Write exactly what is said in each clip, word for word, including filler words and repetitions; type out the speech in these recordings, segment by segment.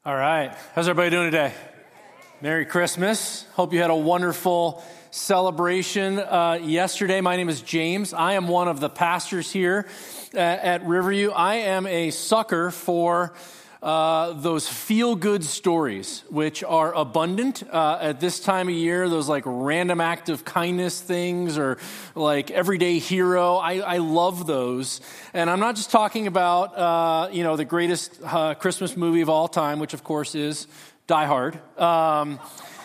All right. How's everybody doing today? Merry Christmas. Hope you had a wonderful celebration uh, yesterday. My name is James. I am one of the pastors here at, at Riverview. I am a sucker for uh, those feel-good stories, which are abundant uh, at this time of year. Those like random act of kindness things or like everyday hero. I, I love those. And I'm not just talking about, uh, you know, the greatest uh, Christmas movie of all time, which of course is Die Hard. Um,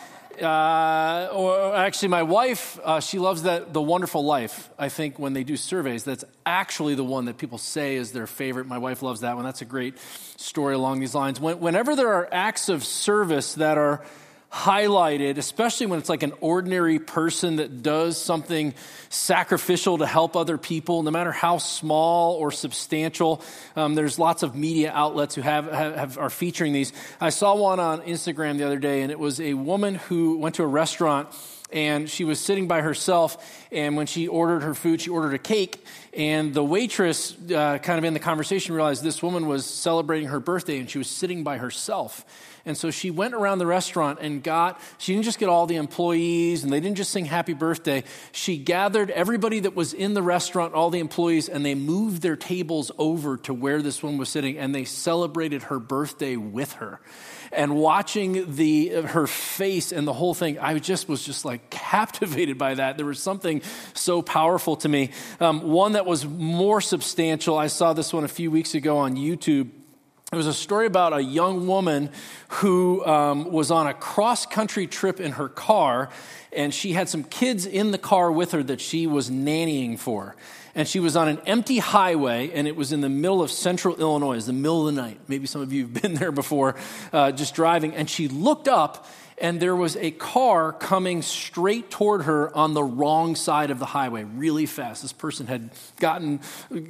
uh, or actually, my wife, uh, she loves that The Wonderful Life. I think when they do surveys, that's actually the one that people say is their favorite. My wife loves that one. That's a great story along these lines. When, whenever there are acts of service that are highlighted, especially when it's like an ordinary person that does something sacrificial to help other people, no matter how small or substantial. Um, there's lots of media outlets who have, have, have are featuring these. I saw one on Instagram the other day, and it was a woman who went to a restaurant, and she was sitting by herself, and when she ordered her food, she ordered a cake, and the waitress, uh, kind of in the conversation, realized this woman was celebrating her birthday, and she was sitting by herself. And so she went around the restaurant and got, she didn't just get all the employees, and they didn't just sing happy birthday. She gathered everybody that was in the restaurant, all the employees, and they moved their tables over to where this woman was sitting, and they celebrated her birthday with her. And watching the her face and the whole thing, I just was just like captivated by that. There was something so powerful to me. Um, one that was more substantial, I saw this one a few weeks ago on YouTube. It was a story about a young woman who um, was on a cross-country trip in her car, and she had some kids in the car with her that she was nannying for. And she was on an empty highway, and it was in the middle of central Illinois. It was the middle of the night. Maybe some of you have been there before, uh, just driving. And she looked up, and there was a car coming straight toward her on the wrong side of the highway, really fast. This person had gotten,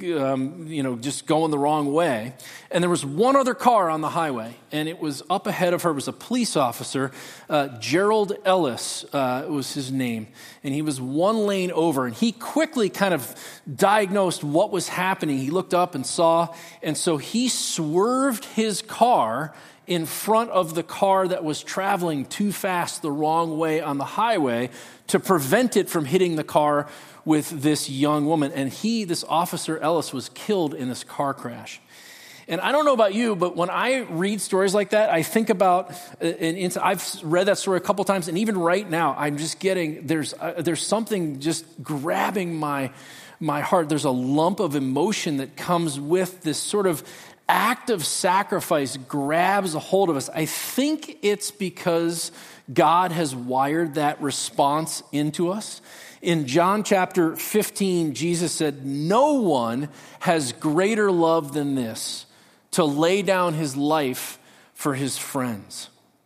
um, you know, just going the wrong way. And there was one other car on the highway, and it was up ahead of her. It was a police officer, uh, Gerald Ellis uh, was his name. And he was one lane over, and he quickly kind of diagnosed what was happening. He looked up and saw, and so he swerved his car in front of the car that was traveling too fast the wrong way on the highway to prevent it from hitting the car with this young woman. And he, this officer Ellis, was killed in this car crash. And I don't know about you, but when I read stories like that, I think about, and I've read that story a couple times, and even right now, I'm just getting, there's uh, there's something just grabbing my my heart. There's a lump of emotion that comes with this sort of act of sacrifice grabs a hold of us. I think it's because God has wired that response into us. In John chapter fifteen, Jesus said, "No one has greater love than this, to lay down his life for his friends."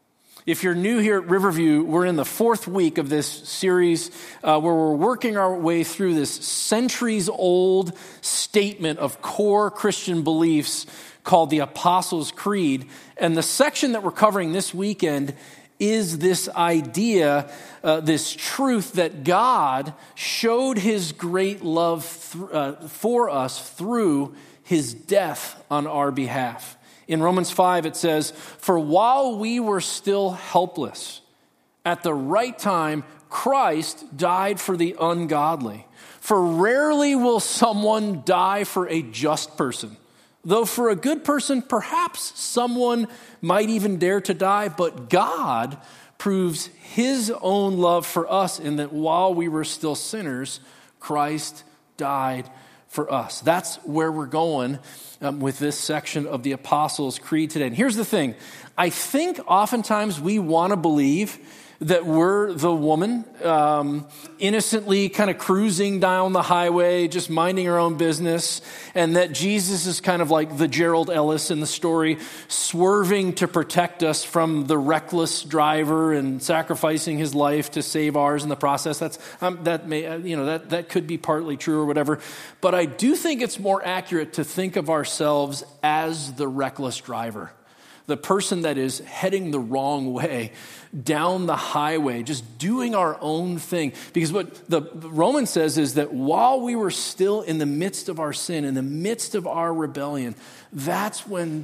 If you're new here at Riverview, we're in the fourth week of this series uh, where we're working our way through this centuries-old statement of core Christian beliefs called the Apostles' Creed. And the section that we're covering this weekend is this idea, uh, this truth that God showed his great love th- uh, for us through his death on our behalf. In Romans five, it says, "For while we were still helpless, at the right time, Christ died for the ungodly. For rarely will someone die for a just person. Though for a good person, perhaps someone might even dare to die, but God proves his own love for us in that while we were still sinners, Christ died for us." That's where we're going um, with this section of the Apostles' Creed today. And here's the thing. I think oftentimes we want to believe that we're the woman um, innocently kind of cruising down the highway, just minding her own business, and that Jesus is kind of like the Gerald Ellis in the story, swerving to protect us from the reckless driver and sacrificing his life to save ours in the process. That's um, that may you know that that could be partly true or whatever, but I do think it's more accurate to think of ourselves as the reckless driver. The person that is heading the wrong way down the highway, just doing our own thing. Because what the Romans says is that while we were still in the midst of our sin, in the midst of our rebellion, that's when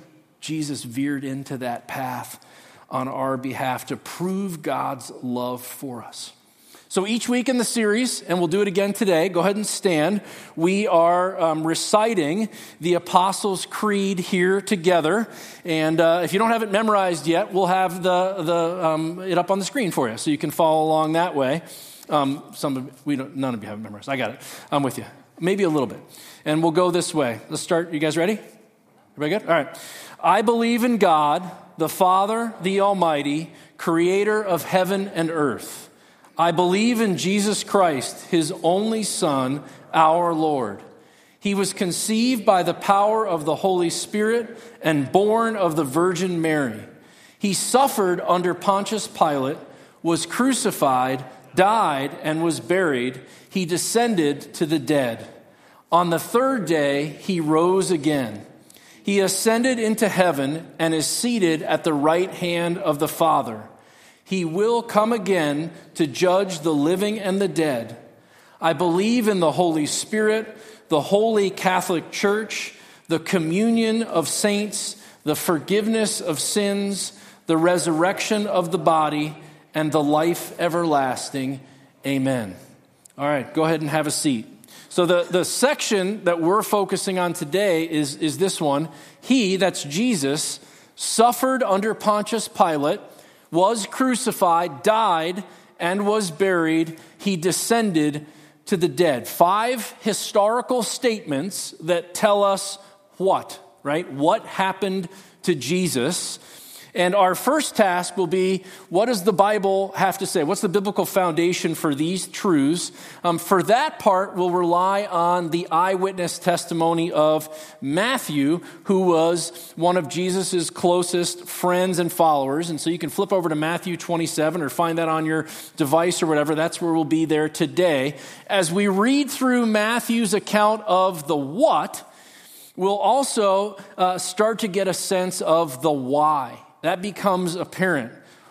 Jesus veered into that path on our behalf to prove God's love for us. So each week in the series, and we'll do it again today, go ahead and stand. We are um, reciting the Apostles' Creed here together. And uh, if you don't have it memorized yet, we'll have the, the um, it up on the screen for you, so you can follow along that way. Um, some of, we don't, none of you have it memorized. I got it. I'm with you. Maybe a little bit. And we'll go this way. Let's start. You guys ready? Everybody good? All right. I believe in God, the Father, the Almighty, creator of heaven and earth. I believe in Jesus Christ, his only Son, our Lord. He was conceived by the power of the Holy Spirit and born of the Virgin Mary. He suffered under Pontius Pilate, was crucified, died, and was buried. He descended to the dead. On the third day, he rose again. He ascended into heaven and is seated at the right hand of the Father. He will come again to judge the living and the dead. I believe in the Holy Spirit, the Holy Catholic Church, the communion of saints, the forgiveness of sins, the resurrection of the body, and the life everlasting. Amen. All right, go ahead and have a seat. So the, the section that we're focusing on today is, is this one. He, that's Jesus, suffered under Pontius Pilate, was crucified, died, and was buried. He descended to the dead. Five historical statements that tell us what, right? What happened to Jesus. And our first task will be, what does the Bible have to say? What's the biblical foundation for these truths? Um, for that part, we'll rely on the eyewitness testimony of Matthew, who was one of Jesus's closest friends and followers. And so you can flip over to Matthew twenty-seven or find that on your device or whatever. That's where we'll be there today. As we read through Matthew's account of the what, we'll also uh, start to get a sense of the why. That becomes apparent.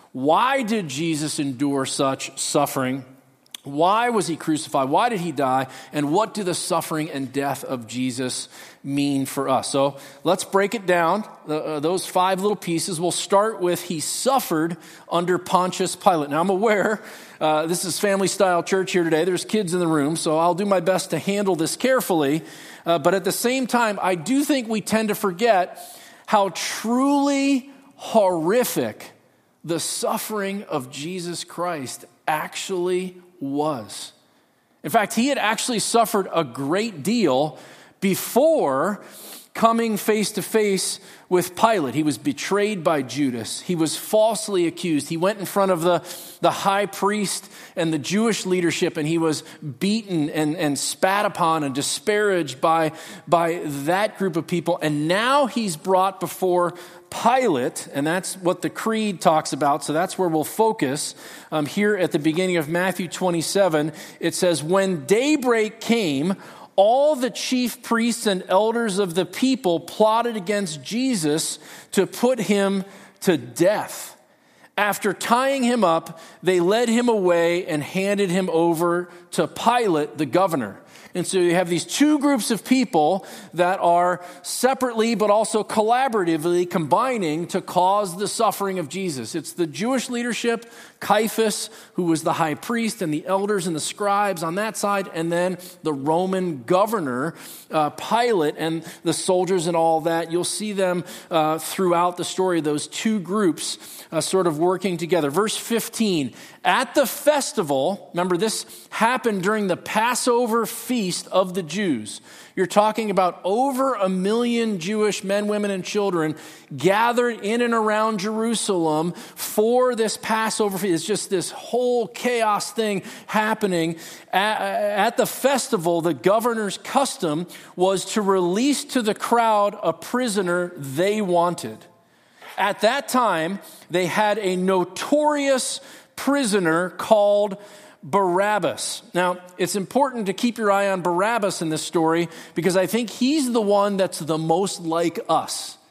Why did Jesus endure such suffering? Why was he crucified? Why did he die? And what do the suffering and death of Jesus mean for us? So let's break it down, uh, those five little pieces. We'll start with he suffered under Pontius Pilate. Now I'm aware uh, this is family style church here today. There's kids in the room, so I'll do my best to handle this carefully. Uh, but at the same time, I do think we tend to forget how truly horrific the suffering of Jesus Christ actually was. In fact, he had actually suffered a great deal before coming face to face with Pilate. He was betrayed by Judas. He was falsely accused. He went in front of the, the high priest and the Jewish leadership, and he was beaten and, and spat upon and disparaged by, by that group of people. And now he's brought before Pilate, and that's what the creed talks about, so that's where we'll focus. Um, here at the beginning of Matthew twenty-seven, it says, when daybreak came, all the chief priests and elders of the people plotted against Jesus to put him to death. After tying him up, they led him away and handed him over to Pilate, the governor. And so you have these two groups of people that are separately but also collaboratively combining to cause the suffering of Jesus. It's the Jewish leadership, Caiaphas, who was the high priest, and the elders and the scribes on that side, and then the Roman governor, uh, Pilate, and the soldiers and all that. You'll see them uh, throughout the story, those two groups uh, sort of working together. Verse fifteen, at the festival, remember this happened during the Passover feast of the Jews. You're talking about over a million Jewish men, women, and children gathered in and around Jerusalem for this Passover feast. It's just this whole chaos thing happening. At, at the festival, the governor's custom was to release to the crowd a prisoner they wanted. At that time, they had a notorious prisoner called Barabbas. Now, it's important to keep your eye on Barabbas in this story because I think he's the one that's the most like us.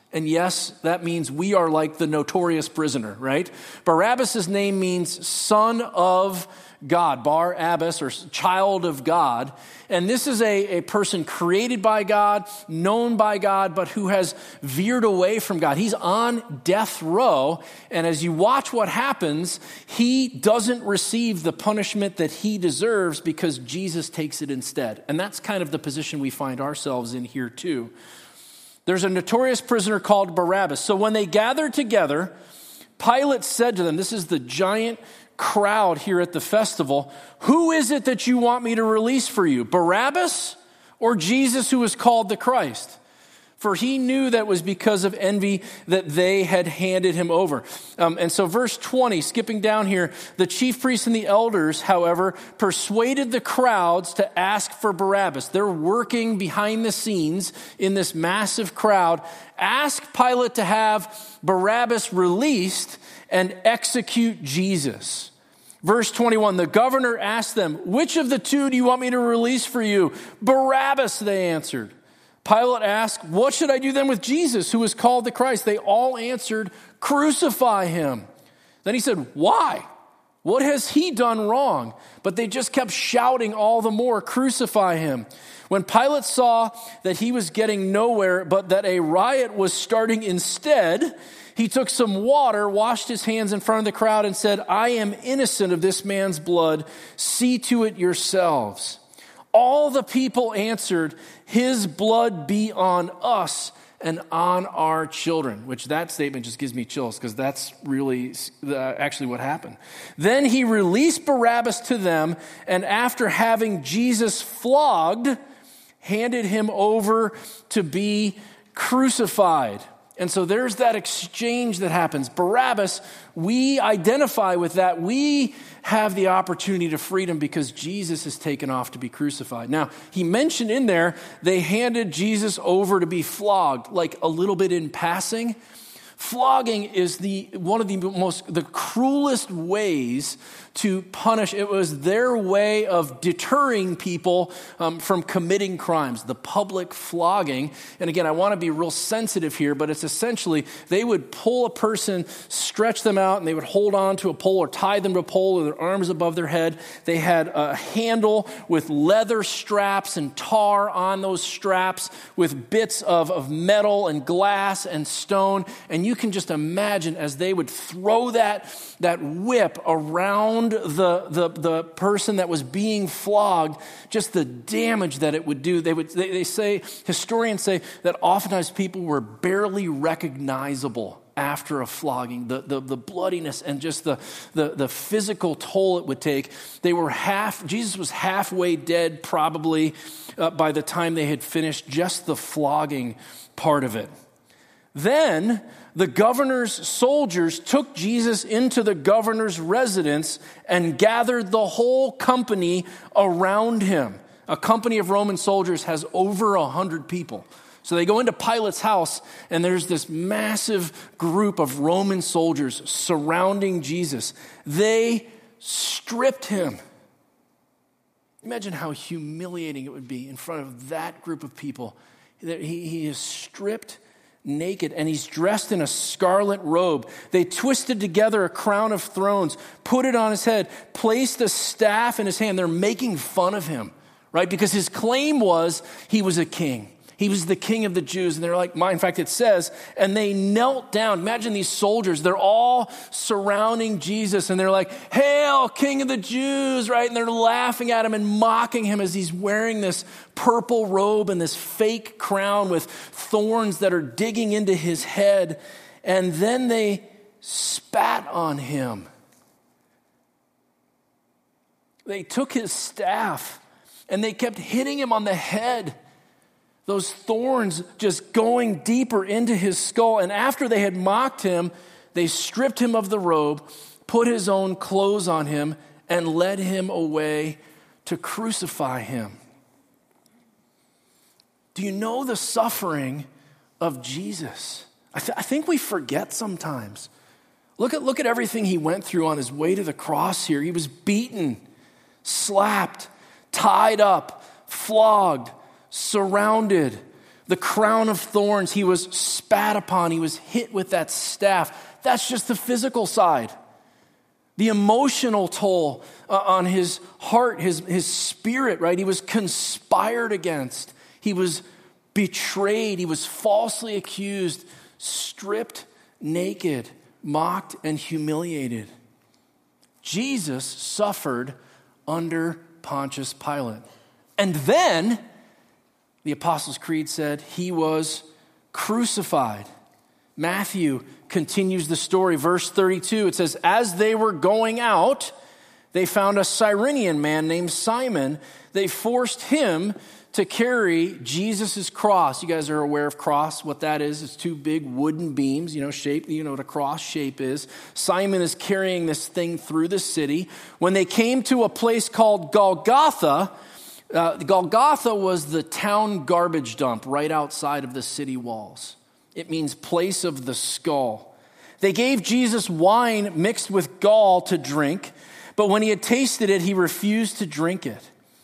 And yes, that means we are like the notorious prisoner, right? Barabbas' name means son of God, Bar Abbas, or child of God. And this is a, a person created by God, known by God, but who has veered away from God. He's on death row. And as you watch what happens, he doesn't receive the punishment that he deserves because Jesus takes it instead. And that's kind of the position we find ourselves in here too. There's a notorious prisoner called Barabbas. So when they gathered together, Pilate said to them, this is the giant crowd here at the festival, who is it that you want me to release for you, Barabbas or Jesus who is called the Christ? For he knew that was because of envy that they had handed him over. Um, and so verse twenty, skipping down here, the chief priests and the elders, however, persuaded the crowds to ask for Barabbas. They're working behind the scenes in this massive crowd. Ask Pilate to have Barabbas released and execute Jesus. Verse twenty-one, the governor asked them, which of the two do you want me to release for you? Barabbas, they answered. Pilate asked, what should I do then with Jesus, who is called the Christ? They all answered, crucify him. Then he said, why? What has he done wrong? But they just kept shouting all the more, crucify him. When Pilate saw that he was getting nowhere, but that a riot was starting instead, he took some water, washed his hands in front of the crowd, and said, I am innocent of this man's blood. See to it yourselves. All the people answered, his blood be on us and on our children, which that statement just gives me chills because that's really uh, actually what happened. Then he released Barabbas to them, and after having Jesus flogged, handed him over to be crucified. And so there's that exchange that happens. Barabbas, we identify with that. We have the opportunity to freedom because Jesus is taken off to be crucified. Now, he mentioned in there, they handed Jesus over to be flogged, like a little bit in passing. Flogging is the one of the most, the cruelest ways to punish. It was their way of deterring people um, from committing crimes, the public flogging. And again, I want to be real sensitive here, but it's essentially they would pull a person, stretch them out, and they would hold on to a pole or tie them to a pole with their arms above their head. They had a handle with leather straps and tar on those straps with bits of, of metal and glass and stone. And you can just imagine as they would throw that, that whip around the, the, the person that was being flogged, just the damage that it would do. They would they, they say, historians say that oftentimes people were barely recognizable after a flogging, the, the, the bloodiness and just the, the, the physical toll it would take. They were half, Jesus was halfway dead probably uh, by the time they had finished just the flogging part of it. Then the governor's soldiers took Jesus into the governor's residence and gathered the whole company around him. A company of Roman soldiers has over a hundred people. So they go into Pilate's house, and there's this massive group of Roman soldiers surrounding Jesus. They stripped him. Imagine how humiliating it would be in front of that group of people. He, he is stripped naked, and he's dressed in a scarlet robe. They twisted together a crown of thorns, put it on his head, placed a staff in his hand. They're making fun of him, right? Because his claim was he was a king. He was the king of the Jews. And they're like, in fact, it says, and they knelt down. Imagine these soldiers. They're all surrounding Jesus. And they're like, hail, king of the Jews, right? And they're laughing at him and mocking him as he's wearing this purple robe and this fake crown with thorns that are digging into his head. And then they spat on him. They took his staff and they kept hitting him on the head. Those thorns just going deeper into his skull. And after they had mocked him, they stripped him of the robe, put his own clothes on him, and led him away to crucify him. Do you know the suffering of Jesus? I, th- I think we forget sometimes. Look at, look at everything he went through on his way to the cross here. He was beaten, slapped, tied up, flogged, surrounded. the crown of thorns. He was spat upon. He was hit with that staff. That's just the physical side. The emotional toll uh, on his heart, his, his spirit, right? He was conspired against. He was betrayed. He was falsely accused, stripped naked, mocked and humiliated. Jesus suffered under Pontius Pilate. And then, the Apostles' Creed said, he was crucified. Matthew continues the story. Verse thirty-two, it says, as they were going out, they found a Cyrenian man named Simon. They forced him to carry Jesus' cross. You guys are aware of cross, what that is. It's two big wooden beams, you know, shape, you know what a cross shape is. Simon is carrying this thing through the city. When they came to a place called Golgotha, uh, Golgotha was the town garbage dump right outside of the city walls. It means place of the skull. They gave Jesus wine mixed with gall to drink, but when he had tasted it, he refused to drink it.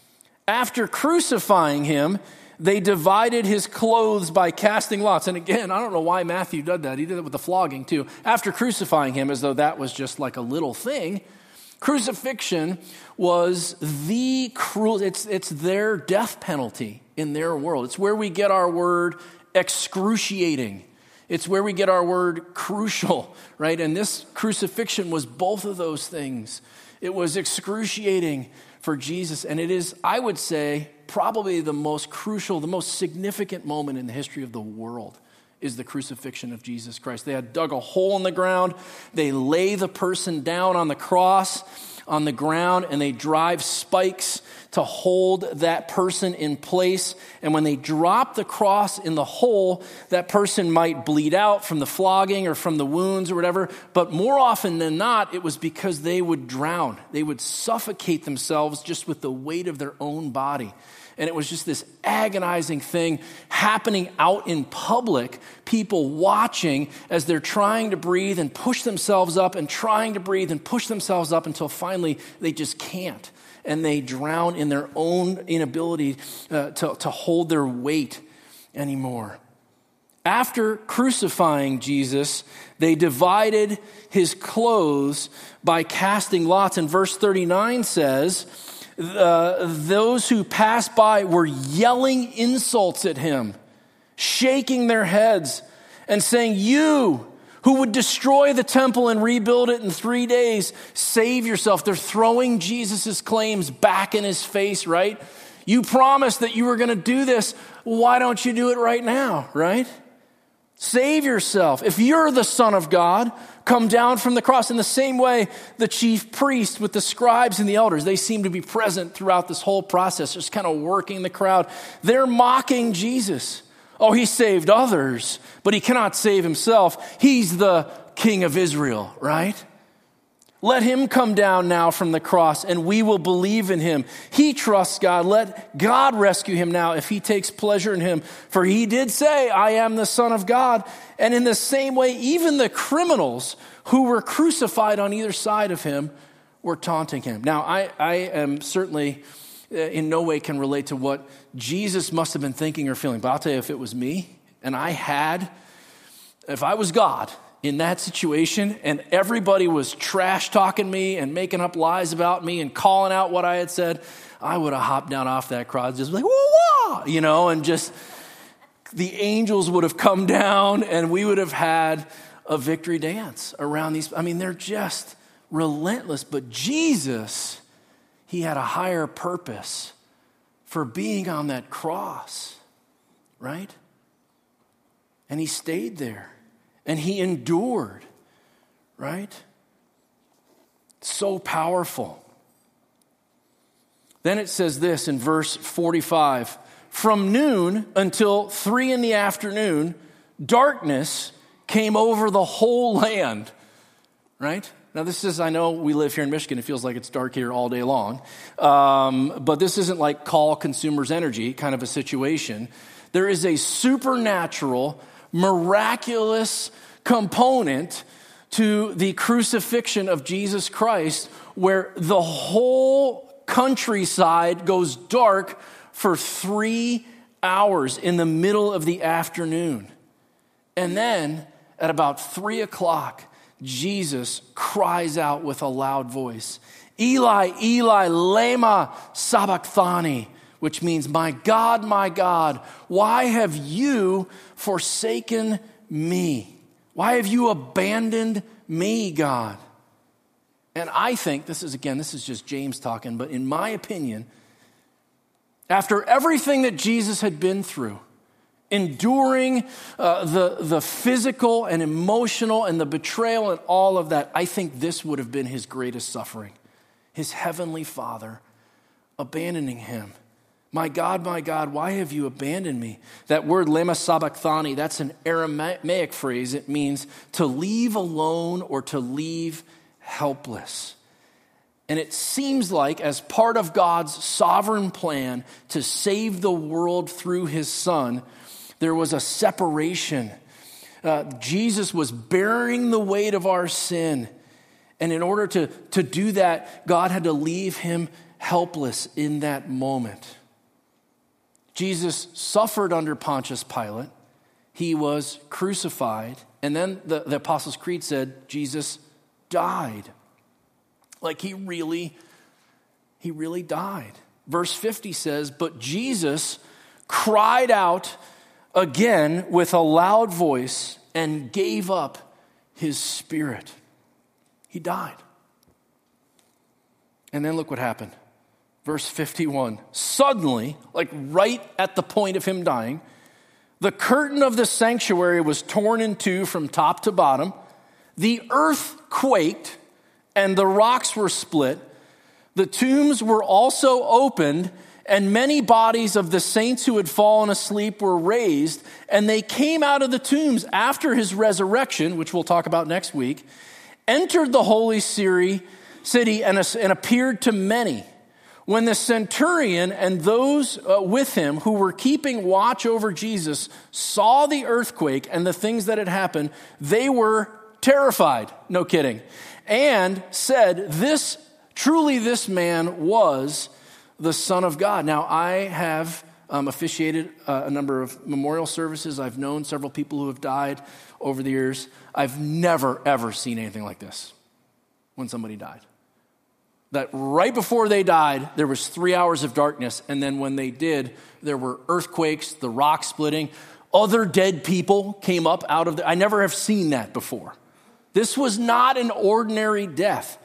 After crucifying him, they divided his clothes by casting lots. And again, I don't know why Matthew did that. He did it with the flogging too. After crucifying him, as though that was just like a little thing, crucifixion was the cruel, it's, it's their death penalty in their world. It's where we get our word excruciating. It's where we get our word crucial, right? And this crucifixion was both of those things. It was excruciating for Jesus, and it is, I would say, probably the most crucial, the most significant moment in the history of the world is the crucifixion of Jesus Christ. They had dug a hole in the ground, they lay the person down on the cross, on the ground, and they drive spikes to hold that person in place. And when they drop the cross in the hole, that person might bleed out from the flogging or from the wounds or whatever. But more often than not, it was because they would drown. They would suffocate themselves just with the weight of their own body. And it was just this agonizing thing happening out in public, people watching as they're trying to breathe and push themselves up and trying to breathe and push themselves up until finally they just can't. And they drown in their own inability uh, to, to hold their weight anymore. After crucifying Jesus, they divided his clothes by casting lots. And verse thirty-nine says, Uh, those who passed by were yelling insults at him, shaking their heads and saying, you who would destroy the temple and rebuild it in three days, save yourself. They're throwing Jesus' claims back in his face, right? You promised that you were going to do this. Why don't you do it right now, right? Save yourself. If you're the Son of God, come down from the cross. In the same way, the chief priest with the scribes and the elders, they seem to be present throughout this whole process, just kind of working the crowd. They're mocking Jesus. Oh, he saved others, but he cannot save himself. He's the King of Israel, right? Let him come down now from the cross and we will believe in him. He trusts God. Let God rescue him now if he takes pleasure in him. For he did say, I am the Son of God. And in the same way, even the criminals who were crucified on either side of him were taunting him. Now, I, I am certainly in no way can relate to what Jesus must have been thinking or feeling. But I'll tell you, if it was me and I had, if I was God, in that situation, and everybody was trash talking me and making up lies about me and calling out what I had said, I would have hopped down off that cross, just like, whoa, whoa, you know, and just the angels would have come down and we would have had a victory dance around these. I mean, they're just relentless. But Jesus, he had a higher purpose for being on that cross, right? And he stayed there. And he endured, right? So powerful. Then it says this in verse forty-five. From noon until three in the afternoon, darkness came over the whole land, right? Now this is, I know we live here in Michigan. It feels like it's dark here all day long. Um, but this isn't like call consumers energy kind of a situation. There is a supernatural, miraculous component to the crucifixion of Jesus Christ where the whole countryside goes dark for three hours in the middle of the afternoon. And then at about three o'clock, Jesus cries out with a loud voice, Eli, Eli, lema sabachthani, which means, my God, my God, why have you forsaken me? Why have you abandoned me, God? And I think, this is, again, this is just James talking, but in my opinion, after everything that Jesus had been through, enduring uh, the, the physical and emotional and the betrayal and all of that, I think this would have been his greatest suffering. His heavenly Father abandoning him. My God, my God, why have you abandoned me? That word lema sabachthani, that's an Aramaic phrase. It means to leave alone or to leave helpless. And it seems like, as part of God's sovereign plan to save the world through his Son, there was a separation. Uh, Jesus was bearing the weight of our sin. And in order to, to do that, God had to leave him helpless in that moment. Jesus suffered under Pontius Pilate. He was crucified. And then the, the Apostles' Creed said, Jesus died. Like he really, he really died. Verse fifty says, but Jesus cried out again with a loud voice and gave up his spirit. He died. And then look what happened. Verse fifty-one, suddenly, like right at the point of him dying, the curtain of the sanctuary was torn in two from top to bottom. The earth quaked and the rocks were split. The tombs were also opened, and many bodies of the saints who had fallen asleep were raised, and they came out of the tombs after his resurrection, which we'll talk about next week, entered the holy city and appeared to many. When the centurion and those with him who were keeping watch over Jesus saw the earthquake and the things that had happened, they were terrified, no kidding, and said, "This, truly this man was the Son of God." Now, I have um, officiated uh, a number of memorial services. I've known several people who have died over the years. I've never, ever seen anything like this when somebody died. That right before they died, there was three hours of darkness, and then when they did, there were earthquakes, the rock splitting. Other dead people came up out of the... I never have seen that before. This was not an ordinary death.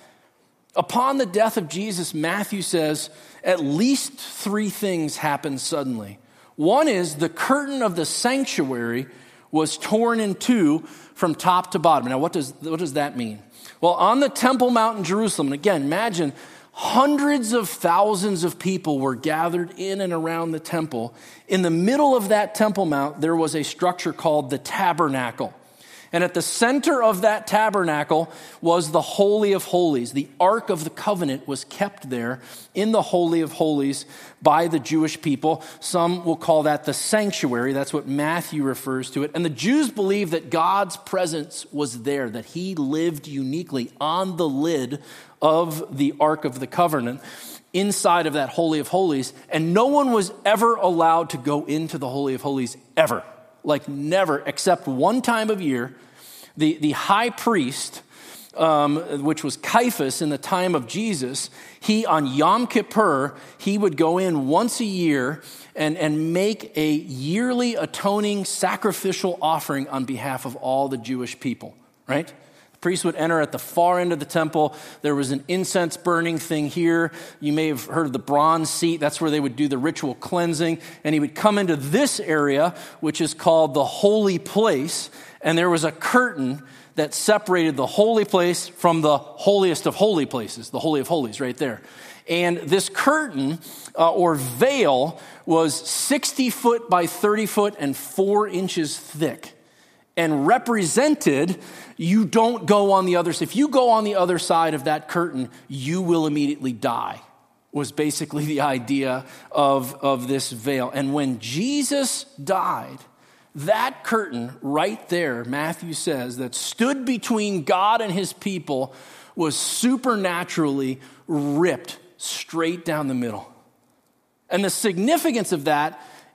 Upon the death of Jesus, Matthew says, at least three things happened suddenly. One is the curtain of the sanctuary was torn in two from top to bottom. Now, what does, what does that mean? Well, on the Temple Mount in Jerusalem, and again, imagine hundreds of thousands of people were gathered in and around the temple. In the middle of that Temple Mount, there was a structure called the tabernacle. And at the center of that tabernacle was the Holy of Holies. The Ark of the Covenant was kept there in the Holy of Holies by the Jewish people. Some will call that the sanctuary. That's what Matthew refers to it. And the Jews believed that God's presence was there, that he lived uniquely on the lid of the Ark of the Covenant inside of that Holy of Holies. And no one was ever allowed to go into the Holy of Holies ever. Like never, except one time of year, the, the high priest, um, which was Caiaphas in the time of Jesus, he, on Yom Kippur, he would go in once a year and, and make a yearly atoning sacrificial offering on behalf of all the Jewish people, right? Priest would enter at the far end of the temple. There was an incense burning thing here. You may have heard of the bronze seat. That's where they would do the ritual cleansing. And he would come into this area, which is called the holy place. And there was a curtain that separated the holy place from the holiest of holy places, the Holy of Holies right there. And this curtain uh, or veil was sixty foot by thirty foot and four inches thick. And represented, you don't go on the other side. If you go on the other side of that curtain, you will immediately die, was basically the idea of, of this veil. And when Jesus died, that curtain right there, Matthew says, that stood between God and his people was supernaturally ripped straight down the middle. And the significance of that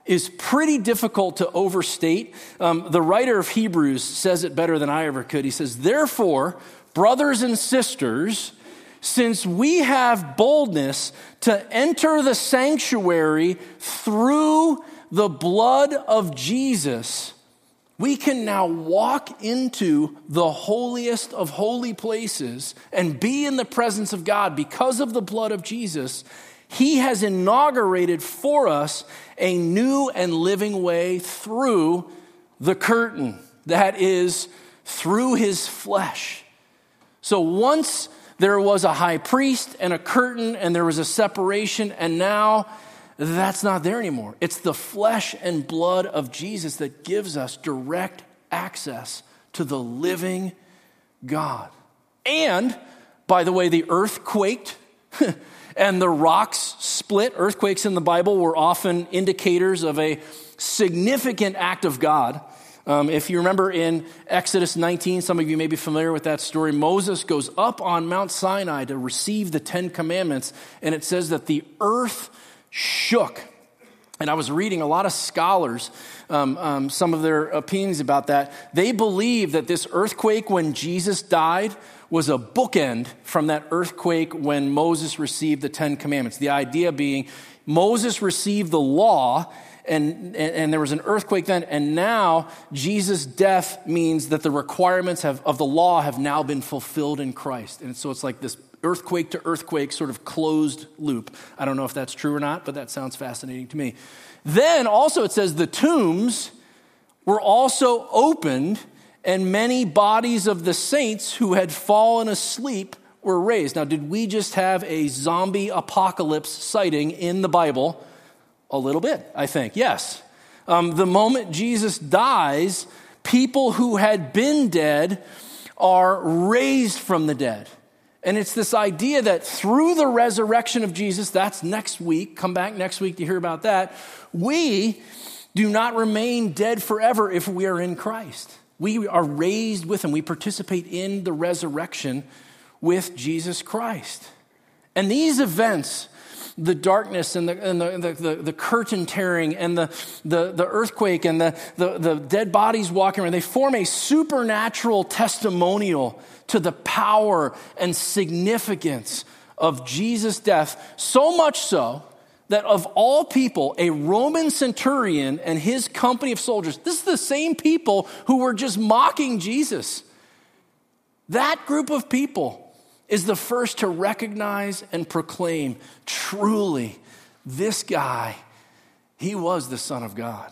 is pretty difficult to overstate. Um, the writer of Hebrews says it better than I ever could. He says, therefore, brothers and sisters, since we have boldness to enter the sanctuary through the blood of Jesus, we can now walk into the holiest of holy places and be in the presence of God because of the blood of Jesus. He has inaugurated for us a new and living way through the curtain, that is, through his flesh. So once there was a high priest and a curtain and there was a separation, and now that's not there anymore. It's the flesh and blood of Jesus that gives us direct access to the living God. And, by the way, the earth quaked and the rocks split. Earthquakes in the Bible were often indicators of a significant act of God. Um, if you remember in Exodus nineteen, some of you may be familiar with that story, Moses goes up on Mount Sinai to receive the Ten Commandments, and it says that the earth shook. And I was reading a lot of scholars, um, um, some of their opinions about that. They believe that this earthquake when Jesus died was a bookend from that earthquake when Moses received the Ten Commandments. The idea being Moses received the law, and, and, and there was an earthquake then, and now Jesus' death means that the requirements have, of the law have now been fulfilled in Christ. And so it's like this earthquake to earthquake sort of closed loop. I don't know if that's true or not, but that sounds fascinating to me. Then also it says the tombs were also opened, and many bodies of the saints who had fallen asleep were raised. Now, did we just have a zombie apocalypse sighting in the Bible? A little bit, I think, yes. Um, the moment Jesus dies, people who had been dead are raised from the dead. And it's this idea that through the resurrection of Jesus, that's next week, come back next week to hear about that, we do not remain dead forever if we are in Christ. We are raised with him. We participate in the resurrection with Jesus Christ. And these events, the darkness and the and the, the, the, the curtain tearing and the, the, the earthquake and the, the, the dead bodies walking around, they form a supernatural testimonial to the power and significance of Jesus' death, so much so that of all people, a Roman centurion and his company of soldiers, this is the same people who were just mocking Jesus. That group of people is the first to recognize and proclaim, truly, this guy, he was the Son of God.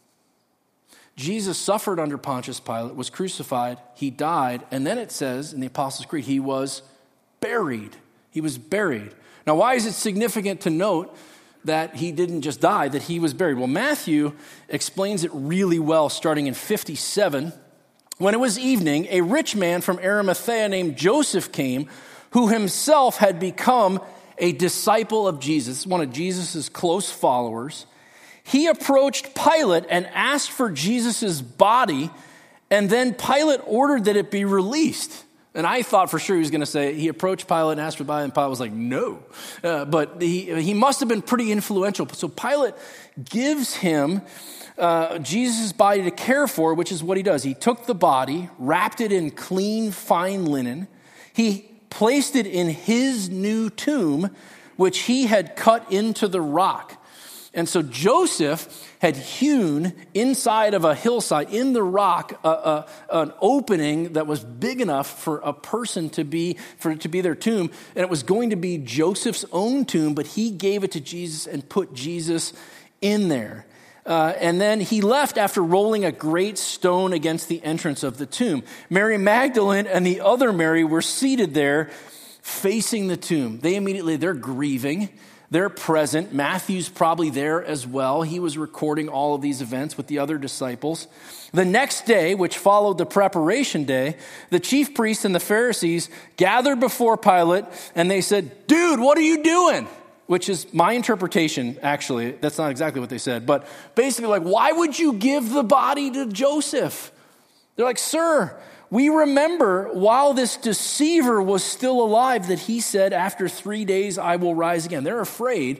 Jesus suffered under Pontius Pilate, was crucified, he died, and then it says in the Apostles' Creed, he was buried. He was buried. Now, why is it significant to note that he didn't just die, that he was buried? Well, Matthew explains it really well, starting in fifty-seven. When it was evening, a rich man from Arimathea named Joseph came, who himself had become a disciple of Jesus, one of Jesus' close followers. He approached Pilate and asked for Jesus' body, and then Pilate ordered that it be released. And I thought for sure he was going to say he approached Pilate and asked for the body, and Pilate was like, no. Uh, but he, he must have been pretty influential. So Pilate gives him uh, Jesus' body to care for, which is what he does. He took the body, wrapped it in clean, fine linen. He placed it in his new tomb, which he had cut into the rock. And so Joseph had hewn inside of a hillside in the rock a, a, an opening that was big enough for a person to be for it to be their tomb, and it was going to be Joseph's own tomb, but he gave it to Jesus and put Jesus in there. Uh, and then he left after rolling a great stone against the entrance of the tomb. Mary Magdalene and the other Mary were seated there facing the tomb. They immediately, they're grieving. They're present. Matthew's probably there as well. He was recording all of these events with the other disciples. The next day, which followed the preparation day, the chief priests and the Pharisees gathered before Pilate, and they said, "Dude, what are you doing?" Which is my interpretation, actually. That's not exactly what they said. But basically, like, why would you give the body to Joseph? They're like, "Sir, we remember while this deceiver was still alive that he said, after three days I will rise again." They're afraid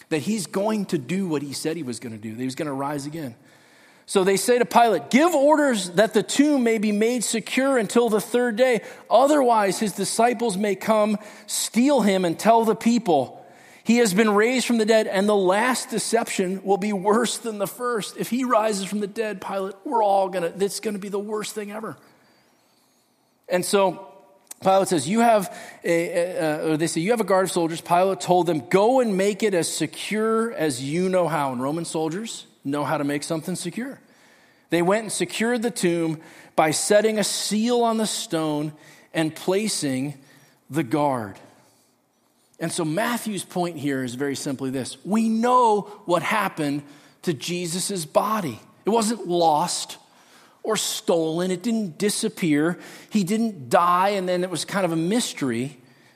that he's going to do what he said he was going to do, that he was going to rise again. So they say to Pilate, give orders that the tomb may be made secure until the third day. Otherwise, his disciples may come, steal him, and tell the people, he has been raised from the dead, and the last deception will be worse than the first. If he rises from the dead, Pilate, we're all going to, it's going to be the worst thing ever. And so Pilate says, you have a, uh, or they say, you have a guard of soldiers. Pilate told them, go and make it as secure as you know how. And Roman soldiers know how to make something secure. They went and secured the tomb by setting a seal on the stone and placing the guard. And so Matthew's point here is very simply this. We know what happened to Jesus' body. It wasn't lost or stolen. It didn't disappear. He didn't die and then it was kind of a mystery.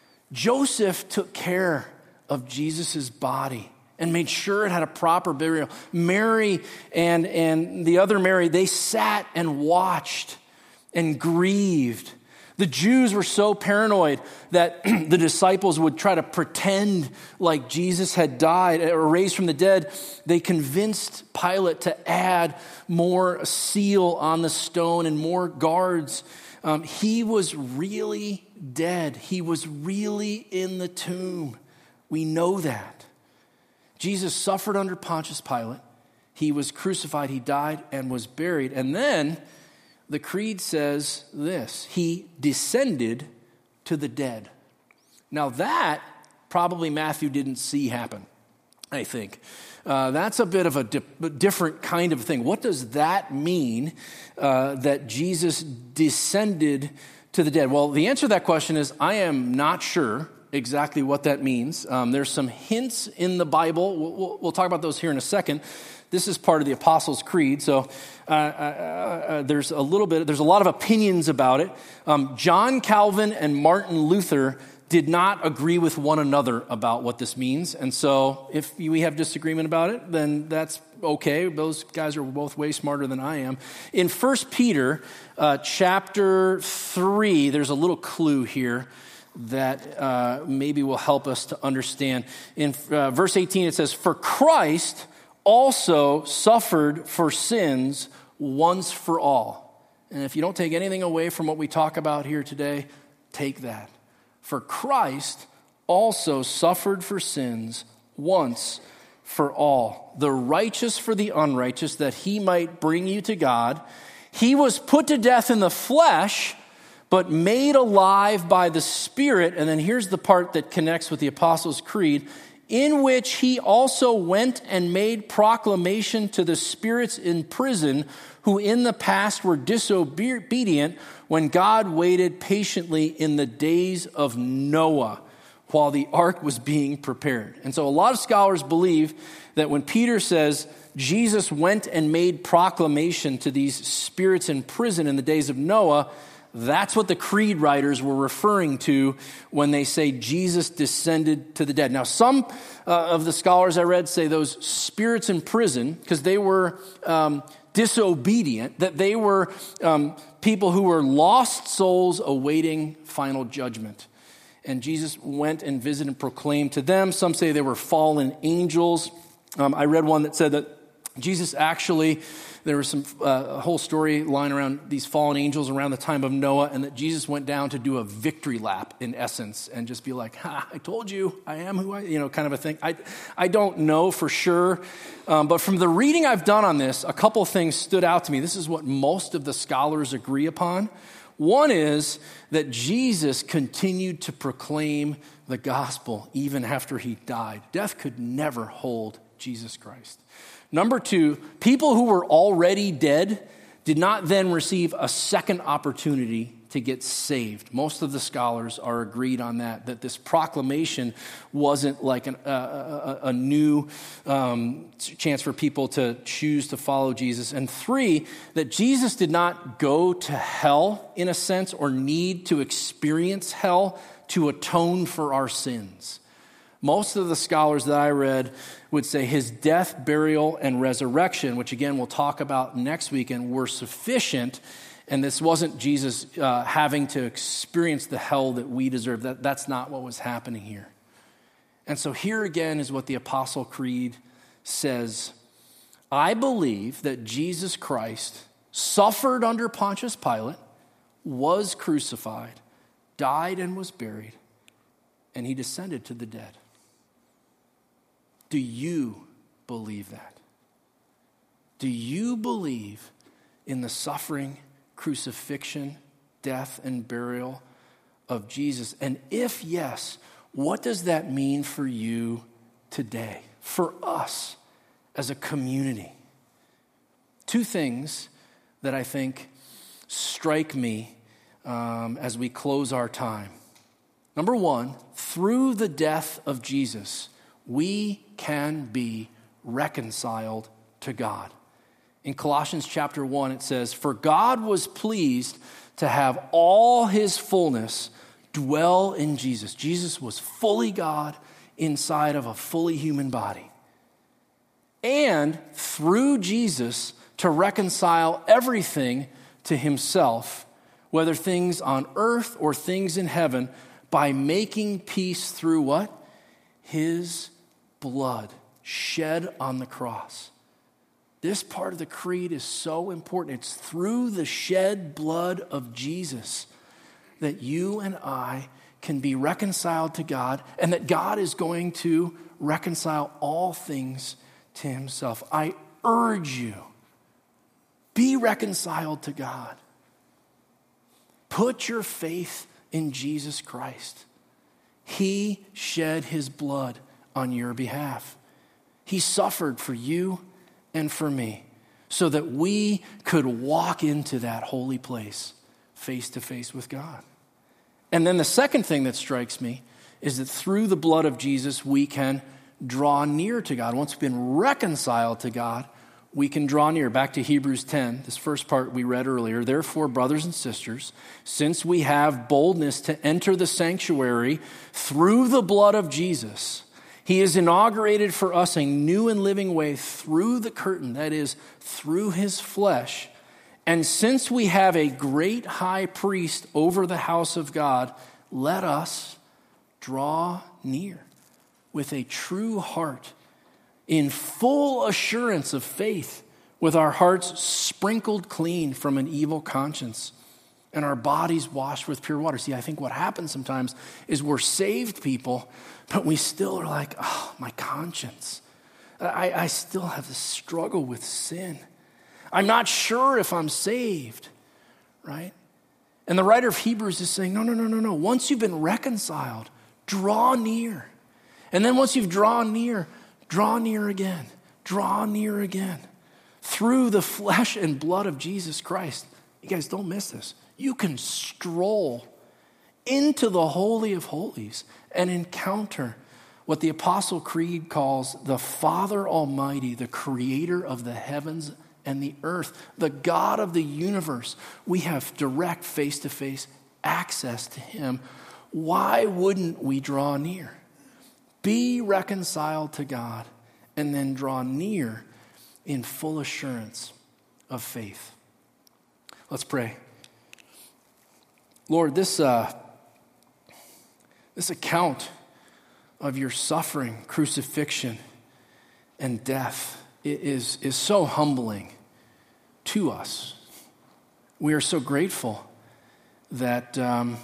Joseph took care of Jesus' body and made sure it had a proper burial. Mary and, and the other Mary, they sat and watched and grieved. The Jews were so paranoid that the disciples would try to pretend like Jesus had died or raised from the dead. They convinced Pilate to add more seal on the stone and more guards. Um, he was really dead. He was really in the tomb. We know that. Jesus suffered under Pontius Pilate. He was crucified, he died, and was buried. And then the creed says this, he descended to the dead. Now that probably Matthew didn't see happen, I think. Uh, that's a bit of a di- different kind of thing. What does that mean, uh, that Jesus descended to the dead? Well, the answer to that question is I am not sure exactly what that means. Um, there's some hints in the Bible. We'll, we'll, we'll talk about those here in a second. This is part of the Apostles' Creed, so uh, uh, uh, there's a little bit, there's a lot of opinions about it. Um, John Calvin and Martin Luther did not agree with one another about what this means, and so if we have disagreement about it, then that's okay. Those guys are both way smarter than I am. In First Peter uh, chapter three, there's a little clue here that uh, maybe will help us to understand. In uh, verse eighteen, it says, for Christ also suffered for sins once for all. And if you don't take anything away from what we talk about here today, take that. For Christ also suffered for sins once for all, the righteous for the unrighteous, that he might bring you to God. He was put to death in the flesh, but made alive by the Spirit. And then here's the part that connects with the Apostles' Creed, in which he also went and made proclamation to the spirits in prison, who in the past were disobedient, when God waited patiently in the days of Noah, while the ark was being prepared. And so a lot of scholars believe that when Peter says Jesus went and made proclamation to these spirits in prison in the days of Noah, that's what the creed writers were referring to when they say Jesus descended to the dead. Now, some uh, of the scholars I read say those spirits in prison, because they were um, disobedient, that they were um, people who were lost souls awaiting final judgment. And Jesus went and visited and proclaimed to them. Some say they were fallen angels. Um, I read one that said that Jesus actually, there was some uh, a whole story line around these fallen angels around the time of Noah, and that Jesus went down to do a victory lap in essence and just be like, ha, I told you, I am who I, you know, kind of a thing. I, I don't know for sure, um, but from the reading I've done on this, a couple things stood out to me. This is what most of the scholars agree upon. One is that Jesus continued to proclaim the gospel even after he died. Death could never hold Jesus Christ. Number two, people who were already dead did not then receive a second opportunity to get saved. Most of the scholars are agreed on that, that this proclamation wasn't like an, uh, a, a new um, chance for people to choose to follow Jesus. And three, that Jesus did not go to hell in a sense or need to experience hell to atone for our sins. Most of the scholars that I read would say his death, burial, and resurrection, which again we'll talk about next weekend, were sufficient. And this wasn't Jesus uh, having to experience the hell that we deserve. That, that's not what was happening here. And so here again is what the Apostle Creed says. I believe that Jesus Christ suffered under Pontius Pilate, was crucified, died and was buried, and he descended to the dead. Do you believe that? Do you believe in the suffering, crucifixion, death, and burial of Jesus? And if yes, what does that mean for you today, for us as a community? Two things that I think strike me um, as we close our time. Number one, through the death of Jesus, we can be reconciled to God. In Colossians chapter one, it says, "For God was pleased to have all his fullness dwell in Jesus." Jesus was fully God inside of a fully human body. And through Jesus, to reconcile everything to himself, whether things on earth or things in heaven, by making peace through what? His blood shed on the cross. This part of the creed is so important. It's through the shed blood of Jesus that you and I can be reconciled to God, and that God is going to reconcile all things to himself. I urge you, be reconciled to God. Put your faith in Jesus Christ. He shed his blood on your behalf. He suffered for you and for me so that we could walk into that holy place face to face with God. And then the second thing that strikes me is that through the blood of Jesus, we can draw near to God. Once we've been reconciled to God, we can draw near. Back to Hebrews ten, this first part we read earlier. "Therefore, brothers and sisters, since we have boldness to enter the sanctuary through the blood of Jesus, he has inaugurated for us a new and living way through the curtain," that is, through his flesh. "And since we have a great high priest over the house of God, let us draw near with a true heart, in full assurance of faith, with our hearts sprinkled clean from an evil conscience, and our bodies washed with pure water." See, I think what happens sometimes is we're saved people, but we still are like, oh, my conscience. I, I still have this struggle with sin. I'm not sure if I'm saved, right? And the writer of Hebrews is saying, no, no, no, no, no. Once you've been reconciled, draw near. And then once you've drawn near, draw near again, draw near again. Through the flesh and blood of Jesus Christ. You guys, don't miss this. You can stroll into the Holy of Holies and encounter what the Apostle Creed calls the Father Almighty, the creator of the heavens and the earth, the God of the universe. We have direct face-to-face access to him. Why wouldn't we draw near? Be reconciled to God and then draw near in full assurance of faith. Let's pray. Lord, this, uh, this account of your suffering, crucifixion, and death is, is so humbling to us. We are so grateful that um,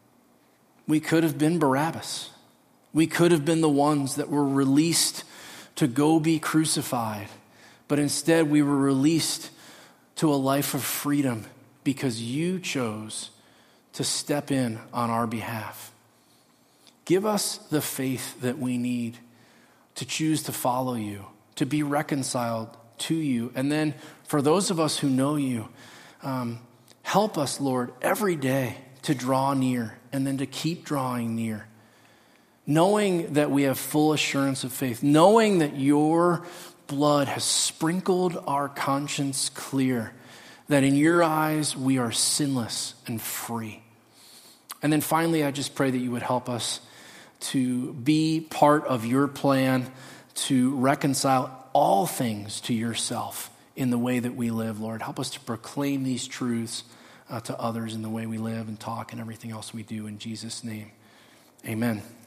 we could have been Barabbas. We could have been the ones that were released to go be crucified, but instead we were released to a life of freedom because you chose to step in on our behalf. Give us the faith that we need to choose to follow you, to be reconciled to you. And then for those of us who know you, um, help us, Lord, every day to draw near and then to keep drawing near, knowing that we have full assurance of faith, knowing that your blood has sprinkled our conscience clear, that in your eyes we are sinless and free. And then finally, I just pray that you would help us to be part of your plan to reconcile all things to yourself in the way that we live, Lord. Help us to proclaim these truths uh, to others in the way we live and talk and everything else we do. In Jesus' name, amen.